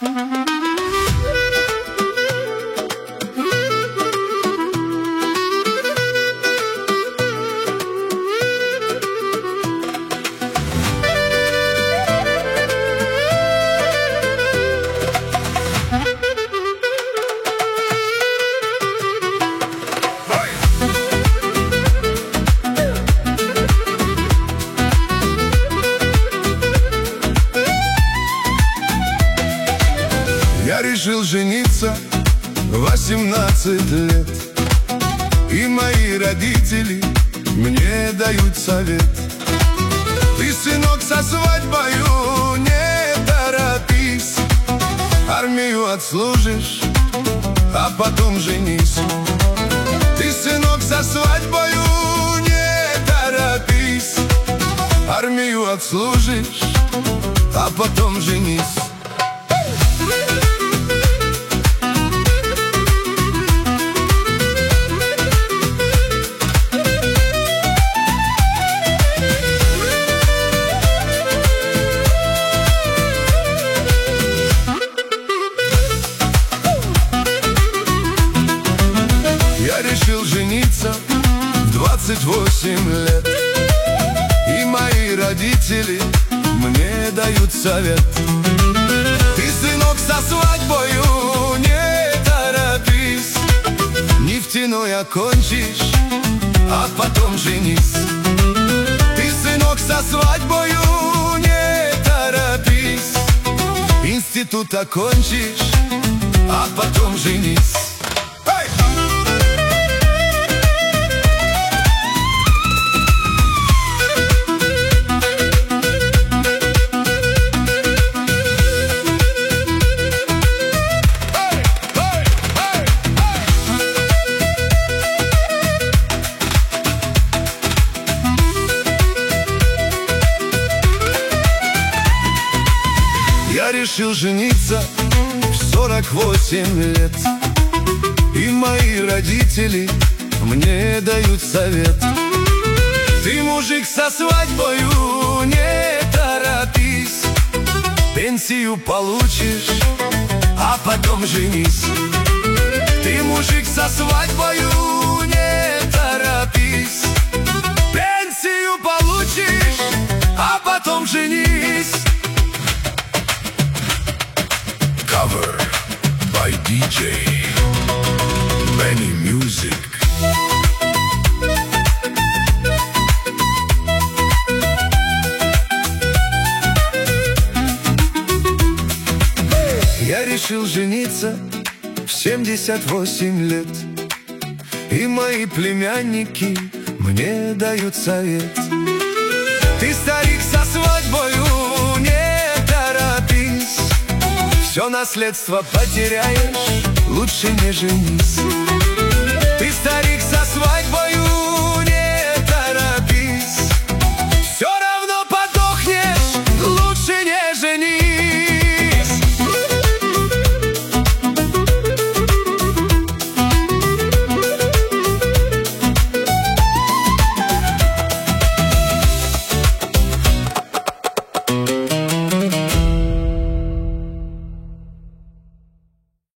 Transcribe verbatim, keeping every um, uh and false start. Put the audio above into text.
Я решил жениться в восемнадцать лет, и мои родители мне дают совет: ты, сынок, со свадьбою не торопись, армию отслужишь, а потом женись. Ты, сынок, со свадьбою не торопись, армию отслужишь, а потом женись. Я решил жениться в двадцать восемь лет, и мои родители мне дают совет: ты, сынок, со свадьбою не торопись, нефтяной окончишь, а потом женись. Ты, сынок, со свадьбою не торопись, институт окончишь, а потом женись. Я решил жениться в сорок восемь лет, и мои родители мне дают совет: ты, мужик, со свадьбою не торопись, пенсию получишь, а потом женись. Ты, мужик, со свадьбою не торопись, пенсию получишь, а потом женись. Cover by ди джей Benny Music. Я решил жениться в семьдесят восемь лет, и мои племянники мне дают совет: ты, старик, со свадьбою не торопись, все наследство потеряешь, лучше не женись. Ты, старик, со свадьбой